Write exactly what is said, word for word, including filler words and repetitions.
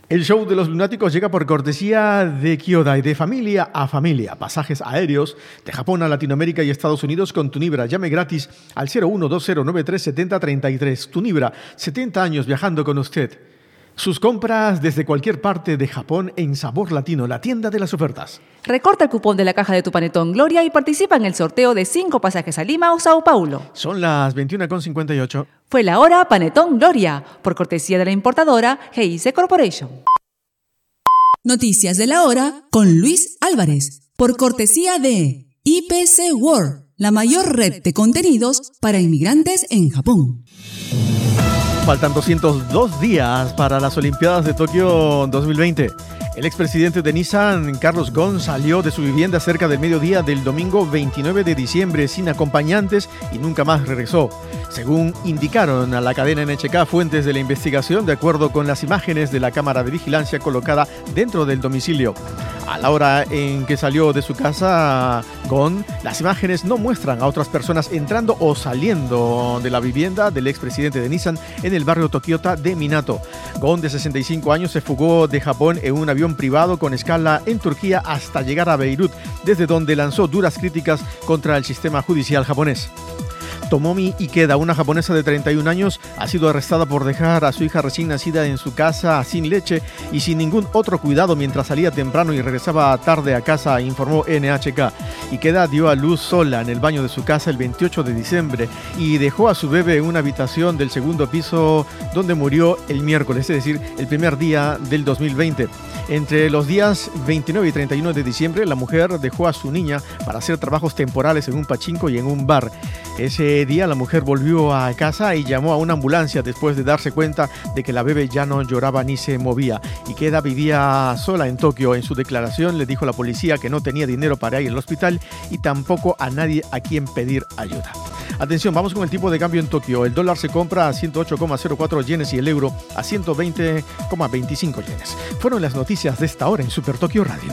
El show de los lunáticos llega por cortesía de Kyodai, de familia a familia. Pasajes aéreos de Japón a Latinoamérica y Estados Unidos con Tunibra. Llame gratis al cero uno dos cero nueve tres siete cero tres tres. Tunibra, setenta años viajando con usted. Sus compras desde cualquier parte de Japón en Sabor Latino, la tienda de las ofertas. Recorta el cupón de la caja de tu Panetón Gloria y participa en el sorteo de cinco pasajes a Lima o Sao Paulo. Son las veintiuna con cincuenta y ocho. Fue la hora Panetón Gloria, por cortesía de la importadora G I C Corporation. Noticias de la hora con Luis Álvarez, por cortesía de I P C World, la mayor red de contenidos para inmigrantes en Japón. Faltan doscientos dos días para las Olimpiadas de Tokio dos mil veinte. El expresidente de Nissan, Carlos Ghosn, salió de su vivienda cerca del mediodía del domingo veintinueve de diciembre sin acompañantes y nunca más regresó. Según indicaron a la cadena N H K fuentes de la investigación, de acuerdo con las imágenes de la cámara de vigilancia colocada dentro del domicilio. A la hora en que salió de su casa, Ghosn, las imágenes no muestran a otras personas entrando o saliendo de la vivienda del expresidente de Nissan en el barrio Tokiota de Minato. Ghosn, de sesenta y cinco años, se fugó de Japón en un avión privado con escala en Turquía hasta llegar a Beirut, desde donde lanzó duras críticas contra el sistema judicial japonés. Tomomi Ikeda, una japonesa de treinta y un años, ha sido arrestada por dejar a su hija recién nacida en su casa sin leche y sin ningún otro cuidado mientras salía temprano y regresaba tarde a casa, informó N H K. Ikeda dio a luz sola en el baño de su casa el veintiocho de diciembre y dejó a su bebé en una habitación del segundo piso donde murió el miércoles, es decir, el primer día del dos mil veinte. Entre los días veintinueve y treinta y uno de diciembre, la mujer dejó a su niña para hacer trabajos temporales en un pachinko y en un bar. Ese día la mujer volvió a casa y llamó a una ambulancia después de darse cuenta de que la bebé ya no lloraba ni se movía. Ikeda vivía sola en Tokio. En su declaración le dijo a la policía que no tenía dinero para ir al hospital y tampoco a nadie a quien pedir ayuda. Atención, vamos con el tipo de cambio en Tokio. El dólar se compra a ciento ocho coma cero cuatro yenes y el euro a ciento veinte coma veinticinco yenes. Fueron las noticias de esta hora en Super Tokio Radio.